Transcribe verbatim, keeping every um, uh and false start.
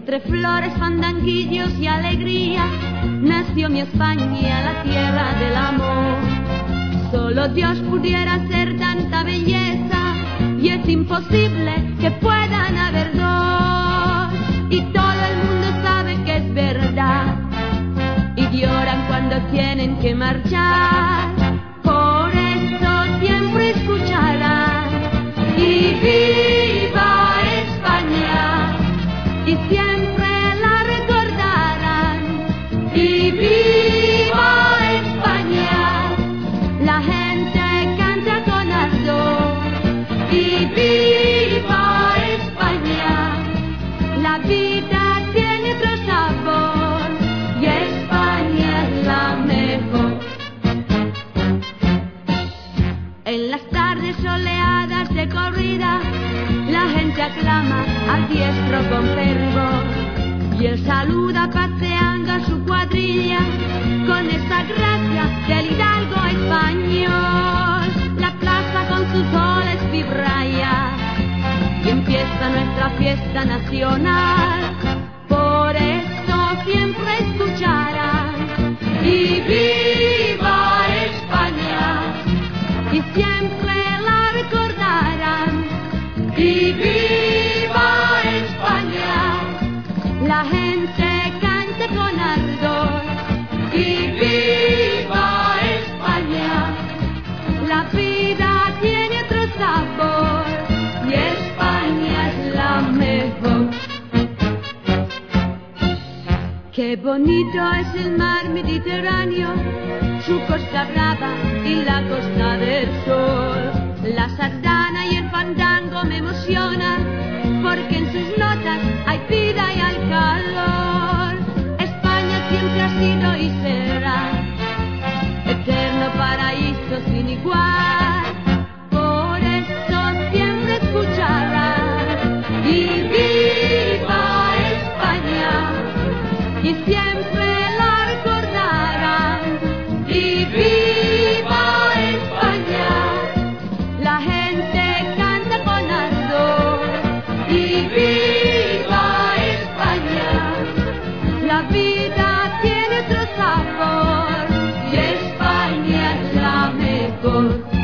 Entre flores, fandanguillos y alegría nació mi España, la tierra del amor. Solo Dios pudiera hacer tanta belleza y es imposible que puedan haber dos. Y todo el mundo sabe que es verdad y lloran cuando tienen que marchar. Por eso siempre escucharán y viva España, y siempre la recordarán. Y viva España, la gente canta con ardor. Y viva España, la vida tiene otro sabor y España es la mejor. En las tardes soleadas de corrida, la gente aclama al diestro con fervor y él saluda paseando a su cuadrilla con esa gracia del hidalgo español. La plaza con sus soles vibra ya y empieza nuestra fiesta nacional. Por eso siempre escucharán y viva España, y siempre la recordarán. Y viva España, la gente canta con ardor. Y viva España, la vida tiene otro sabor y España es la mejor. Qué bonito es el mar Mediterráneo, su costa brava y la costa del sol. La sardana y el fandango me emocionan porque en sus notas hay vida y hay calor. España siempre ha sido y será eterno paraíso sin igual. Por eso siempre escucharán y viva España, y siempre la recordarán. Y viva España, la gente canta con ardor. Y viva España, la vida tiene otro sabor y España es la mejor.